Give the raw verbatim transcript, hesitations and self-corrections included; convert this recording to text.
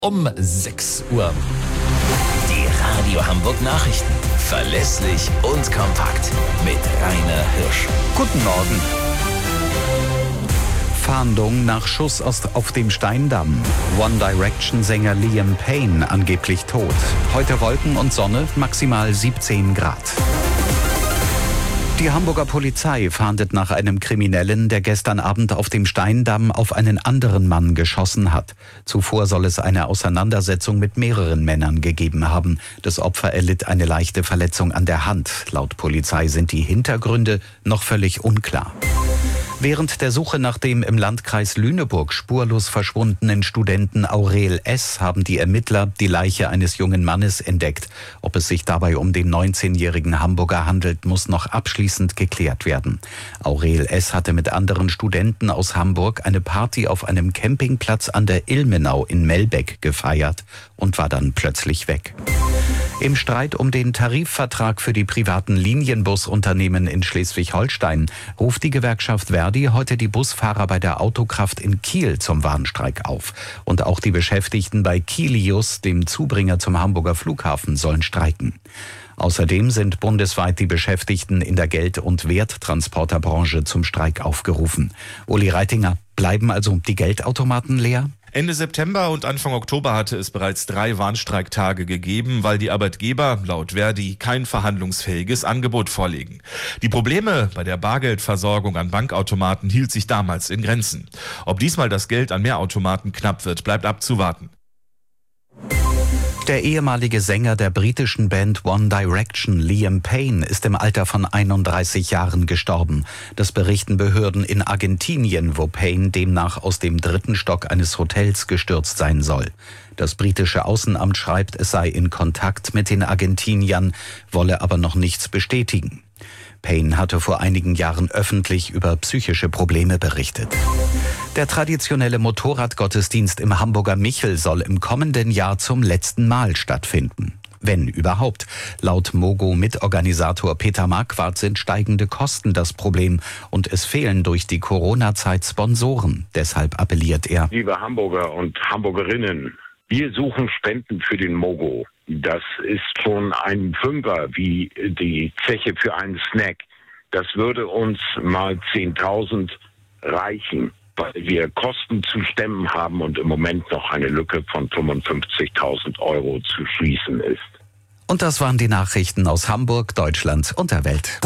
Um sechs Uhr. Die Radio Hamburg Nachrichten. Verlässlich und kompakt. Mit Rainer Hirsch. Guten Morgen. Fahndung nach Schuss aus, auf dem Steindamm. One Direction-Sänger Liam Payne angeblich tot. Heute Wolken und Sonne, maximal siebzehn Grad. Die Hamburger Polizei fahndet nach einem Kriminellen, der gestern Abend auf dem Steindamm auf einen anderen Mann geschossen hat. Zuvor soll es eine Auseinandersetzung mit mehreren Männern gegeben haben. Das Opfer erlitt eine leichte Verletzung an der Hand. Laut Polizei sind die Hintergründe noch völlig unklar. Während der Suche nach dem im Landkreis Lüneburg spurlos verschwundenen Studenten Aurel S. haben die Ermittler die Leiche eines jungen Mannes entdeckt. Ob es sich dabei um den neunzehnjährigen Hamburger handelt, muss noch abschließend geklärt werden. Aurel S. hatte mit anderen Studenten aus Hamburg eine Party auf einem Campingplatz an der Ilmenau in Melbeck gefeiert und war dann plötzlich weg. Im Streit um den Tarifvertrag für die privaten Linienbusunternehmen in Schleswig-Holstein ruft die Gewerkschaft Verdi heute die Busfahrer bei der Autokraft in Kiel zum Warnstreik auf. Und auch die Beschäftigten bei Kilius, dem Zubringer zum Hamburger Flughafen, sollen streiken. Außerdem sind bundesweit die Beschäftigten in der Geld- und Werttransporterbranche zum Streik aufgerufen. Uli Reitinger, bleiben also die Geldautomaten leer? Ende September und Anfang Oktober hatte es bereits drei Warnstreiktage gegeben, weil die Arbeitgeber laut Verdi kein verhandlungsfähiges Angebot vorlegen. Die Probleme bei der Bargeldversorgung an Bankautomaten hielt sich damals in Grenzen. Ob diesmal das Geld an mehr Automaten knapp wird, bleibt abzuwarten. Der ehemalige Sänger der britischen Band One Direction, Liam Payne, ist im Alter von einunddreißig Jahren gestorben. Das berichten Behörden in Argentinien, wo Payne demnach aus dem dritten Stock eines Hotels gestürzt sein soll. Das britische Außenamt schreibt, es sei in Kontakt mit den Argentiniern, wolle aber noch nichts bestätigen. Payne hatte vor einigen Jahren öffentlich über psychische Probleme berichtet. Der traditionelle Motorradgottesdienst im Hamburger Michel soll im kommenden Jahr zum letzten Mal stattfinden. Wenn überhaupt. Laut Mogo-Mitorganisator Peter Marquardt sind steigende Kosten das Problem und es fehlen durch die Corona-Zeit Sponsoren. Deshalb appelliert er: Liebe Hamburger und Hamburgerinnen, wir suchen Spenden für den Mogo. Das ist schon ein Fünfer wie die Zeche für einen Snack. Das würde uns mal zehntausend reichen, weil wir Kosten zu stemmen haben und im Moment noch eine Lücke von fünfundfünfzigtausend Euro zu schließen ist. Und das waren die Nachrichten aus Hamburg, Deutschland und der Welt.